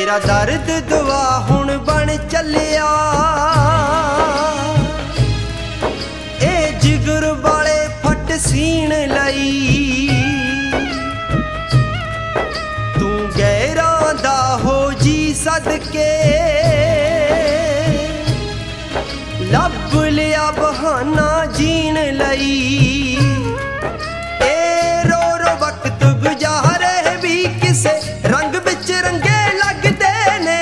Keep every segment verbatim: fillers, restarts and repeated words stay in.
तेरा दर्द दुआ हुण बन चलिया ए जिगर वाले फट सीन लई तू गैरां दा हो जी सदके लभ लिया बहाना जीन लई ए रो रो वक्त गुजारे भी किसे रंग बिच रंगे लगदे ने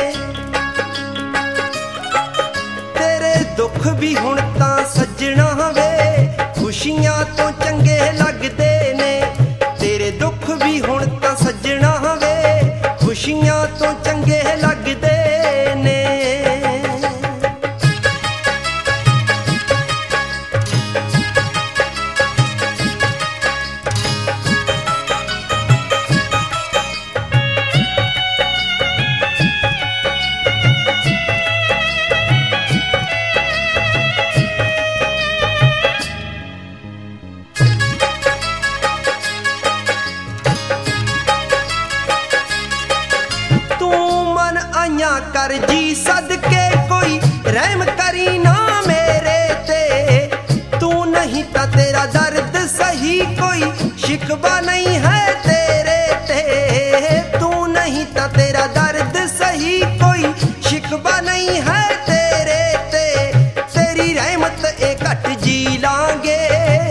तेरे दुख भी हुण तां सजना वे खुशियां तो चंगे लगदे ने तेरे दुख भी हुण तां सजना वे खुशियां तो चंगे लगदे ने कर जी सदके कोई रहम करी ना मेरे ते तू नहीं ता तेरा दर्द सही कोई शिकवा नहीं है तेरे ते तू नहीं ता तेरा दर्द सही कोई शिकवा नहीं है तेरे ते तेरी रहमत ए घट जी लांगे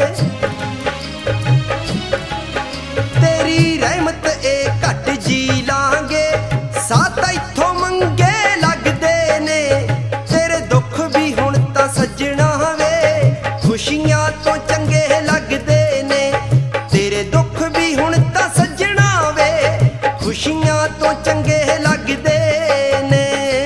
तेरी रहमत ए घट जी लांगे साथ इथों मंगे खुशियां तो चंगे लगदे ने तेरे दुख भी हुण तां सजना वे खुशियां तो चंगे लगदे ने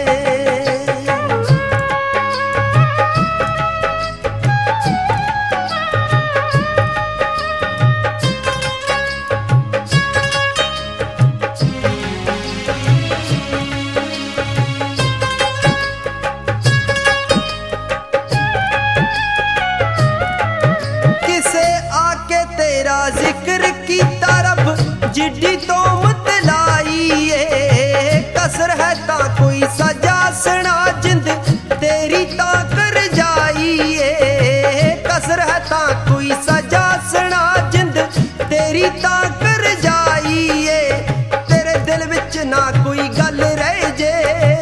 तेरा जिक्र कीता रब जिड्डी तो मतलाई कसर है ता कोई सजा सना जिंद तेरी ता कर जाई कसर है ता कोई सजा सना जिंद तेरी ता कर जाई तेरे दिल विच ना कोई गल रह जे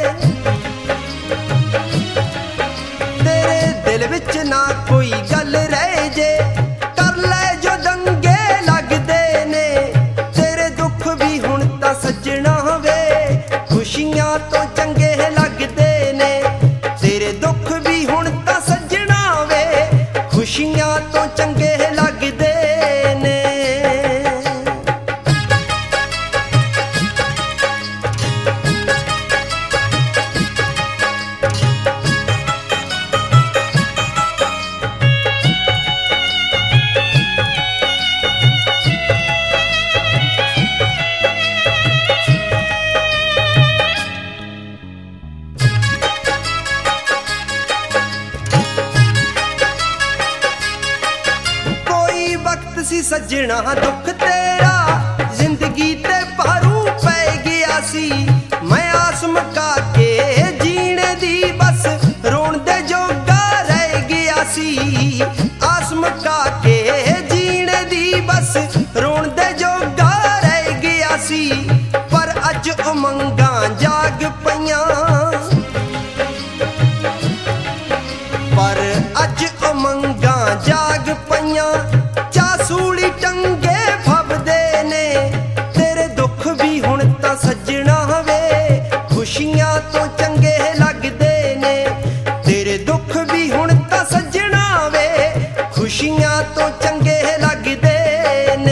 तेरे दिल विच ना कोई गल रह जे सजना वे खुशियां तो चंगे लगदे ने तेरे दुख भी हुण तां सजना वे खुशियां तो चंगे लगदे ने सी सजना दुख तेरा जिंदगी ते भारू पै गया सी मैं आस मुका के जीने दी बस रोण दे जोगा रह गया सी आस मुका के जीने दी बस रोण दे जोगा रह गया सी पर अज उमंगां जाग पईयां पर अज उमंगां जाग पईयां सूली टंगे फबदे ने तेरे दुख भी हुण तां सजना वे खुशियां तो चंगे लगदे ने तेरे दुख भी हुण तां सजना वे खुशियां तो चंगे लगदे ने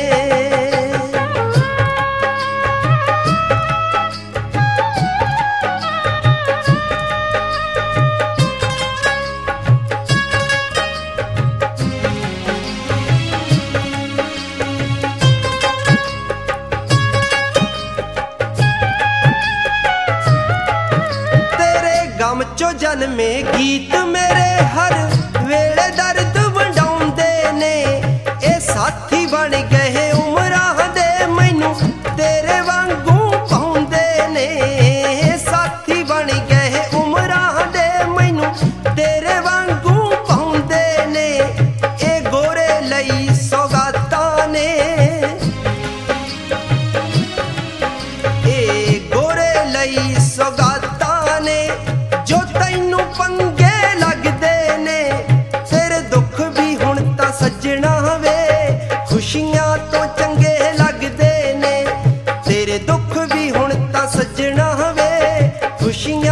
जन्मे गीत मेरे हर वेले दर्द वंडाउंदे ने ए साथी बन गए उमरां दे मैनू तेरे वांगू पाउंदे ने खुशियां तो चंगे लगदे ने तेरे दुख भी हुण तां सजना वे खुशियां